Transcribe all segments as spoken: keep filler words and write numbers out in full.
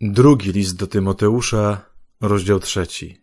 Drugi list do Tymoteusza, rozdział trzeci.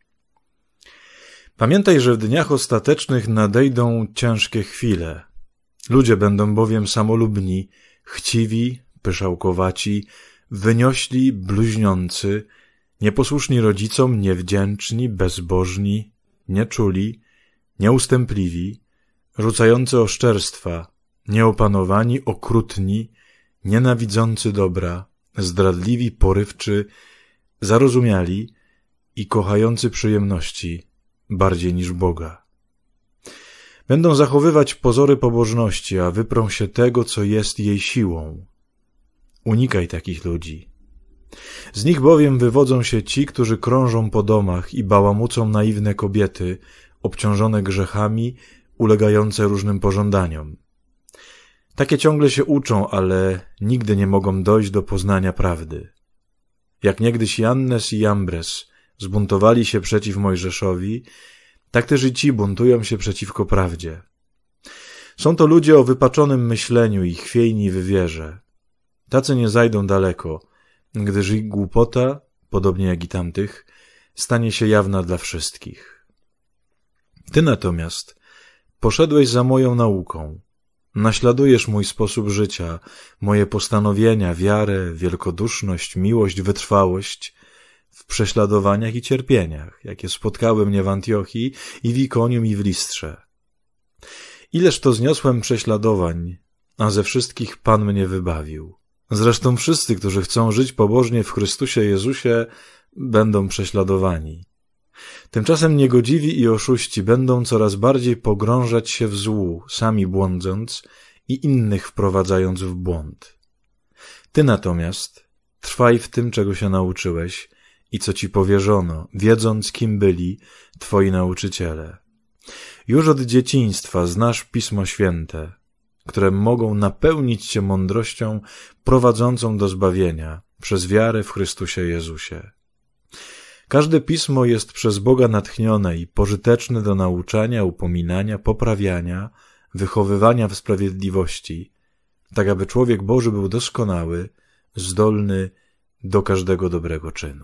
Pamiętaj, że w dniach ostatecznych nadejdą ciężkie chwile. Ludzie będą bowiem samolubni, chciwi, pyszałkowaci, wyniośli, bluźniący, nieposłuszni rodzicom, niewdzięczni, bezbożni, nieczuli, nieustępliwi, rzucający oszczerstwa, nieopanowani, okrutni, nienawidzący dobra, zdradliwi, porywczy, zarozumiali i kochający przyjemności bardziej niż Boga. Będą zachowywać pozory pobożności, a wyprą się tego, co jest jej siłą. Unikaj takich ludzi. Z nich bowiem wywodzą się ci, którzy krążą po domach i bałamucą naiwne kobiety, obciążone grzechami, ulegające różnym pożądaniom. Takie ciągle się uczą, ale nigdy nie mogą dojść do poznania prawdy. Jak niegdyś Jannes i Jambres zbuntowali się przeciw Mojżeszowi, tak też i ci buntują się przeciwko prawdzie. Są to ludzie o wypaczonym myśleniu i chwiejni w wierze. Tacy nie zajdą daleko, gdyż ich głupota, podobnie jak i tamtych, stanie się jawna dla wszystkich. Ty natomiast poszedłeś za moją nauką, naśladujesz mój sposób życia, moje postanowienia, wiarę, wielkoduszność, miłość, wytrwałość w prześladowaniach i cierpieniach, jakie spotkały mnie w Antiochii i w Ikonium i w Listrze. Ileż to zniosłem prześladowań, a ze wszystkich Pan mnie wybawił. Zresztą wszyscy, którzy chcą żyć pobożnie w Chrystusie Jezusie, będą prześladowani. Tymczasem niegodziwi i oszuści będą coraz bardziej pogrążać się w złu, sami błądząc i innych wprowadzając w błąd. Ty natomiast trwaj w tym, czego się nauczyłeś i co ci powierzono, wiedząc, kim byli twoi nauczyciele. Już od dzieciństwa znasz Pismo Święte, które mogą napełnić cię mądrością prowadzącą do zbawienia przez wiarę w Chrystusie Jezusie. Każde pismo jest przez Boga natchnione i pożyteczne do nauczania, upominania, poprawiania, wychowywania w sprawiedliwości, tak aby człowiek Boży był doskonały, zdolny do każdego dobrego czynu.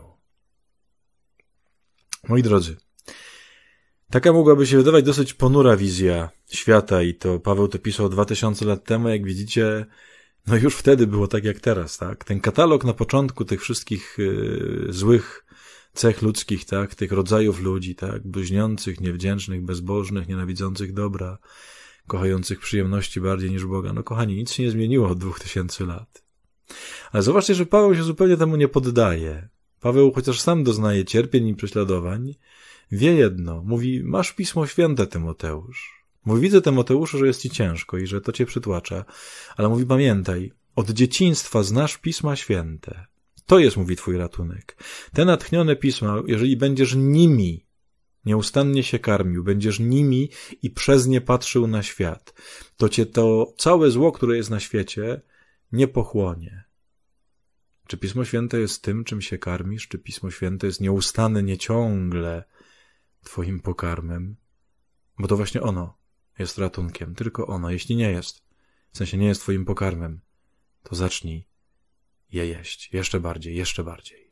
Moi drodzy, taka mogłaby się wydawać dosyć ponura wizja świata i to Paweł to pisał dwa tysiące lat temu, jak widzicie, no już wtedy było tak jak teraz, tak? Ten katalog na początku tych wszystkich yy, złych cech ludzkich, tak, tych rodzajów ludzi, tak, bluźniących, niewdzięcznych, bezbożnych, nienawidzących dobra, kochających przyjemności bardziej niż Boga. No kochani, nic się nie zmieniło od dwóch tysięcy lat. Ale zobaczcie, że Paweł się zupełnie temu nie poddaje. Paweł, chociaż sam doznaje cierpień i prześladowań, wie jedno, mówi, masz Pismo Święte, Tymoteusz. Mówi, widzę, Tymoteuszu, że jest ci ciężko i że to cię przytłacza, ale mówi, pamiętaj, od dzieciństwa znasz Pisma Święte. To jest, mówi, twój ratunek. Te natchnione pisma, jeżeli będziesz nimi nieustannie się karmił, będziesz nimi i przez nie patrzył na świat, to cię to całe zło, które jest na świecie, nie pochłonie. Czy Pismo Święte jest tym, czym się karmisz? Czy Pismo Święte jest nieustannie, ciągle twoim pokarmem? Bo to właśnie ono jest ratunkiem, tylko ono. Jeśli nie jest, w sensie nie jest twoim pokarmem, to zacznij je jeść. Jeszcze bardziej, jeszcze bardziej.